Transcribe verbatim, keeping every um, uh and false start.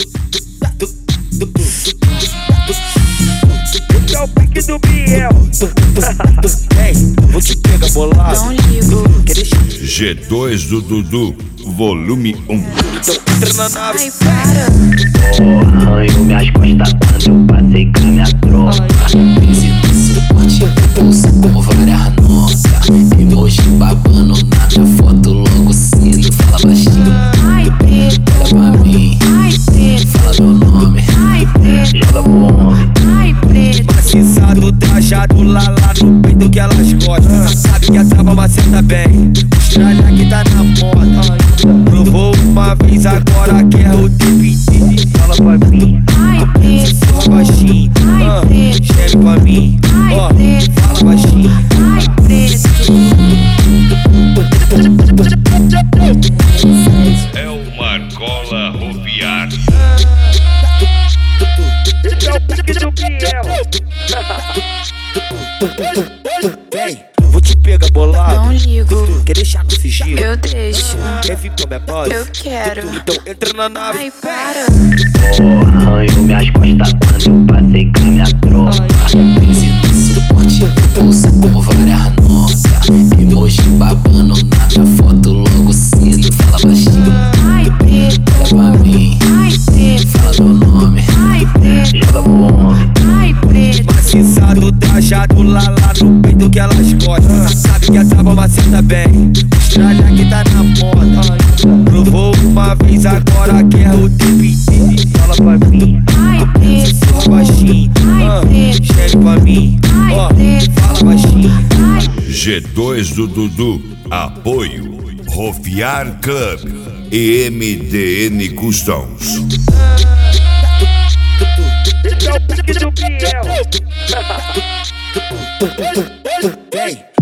Esse é o pique do Biel. Ei, vou te pegar bolado. Não ligo. G dois do Dudu, volume um. Então entra na nave. Ai, para. Arranho minhas costas quando eu passei com a minha tropa. Pense no suporte, pulsa com várias notas. Emoji babando na minha foto, logo cedo. Fala baixinho, Ai, preto. olha pra mim. Ai, preto. Fala meu nome, Ai, preto. joga pro homem. Ai, preto. Maciçado, trajado lá, lá no peito que elas gostam. Sabe que a trava maceta bem. Estralha que tá na moda. Provou uma vez, agora quer o tempo inteiro. Fala pra mim, Ai, preto. fala baixinho. Ai, ah, preto. Chega pra mim, Ai, ó, preto. fala baixinho. Ai, preto. É uma cola roviar. Esse é o pique do Biel. Vem, vou te pegar bolado. Não ligo. Quer deixar no sigilo? Eu deixo. Quer vir com a minha base? Eu quero. Então entra na nave. Ai, para. Arranho minhas costas quando eu passei com a minha tropa. Pense no suporte, pulsa com várias notas. Emoji babando na minha foto, logo cedo. Fala baixinho, Ai, preto. olha pra mim. Ai, preto. Fala meu nome, Ai, preto. joga pro homem. Ai, preto. Maciçado, trajado lá, lá no peito que elas gostam. Sabe que a trava maceta bem. Estralha que tá na moda. Provou uma vez, agora quer o tempo inteiro. Fala pra mim, Ai, preto. fala baixinho. Ai, ah, preto. Chega pra mim, Ai, ó, preto. fala baixinho. Ai, G dois do Dudu, apoio Roviar Club e M D N Customs. Esse é o pique do Biel. Vem,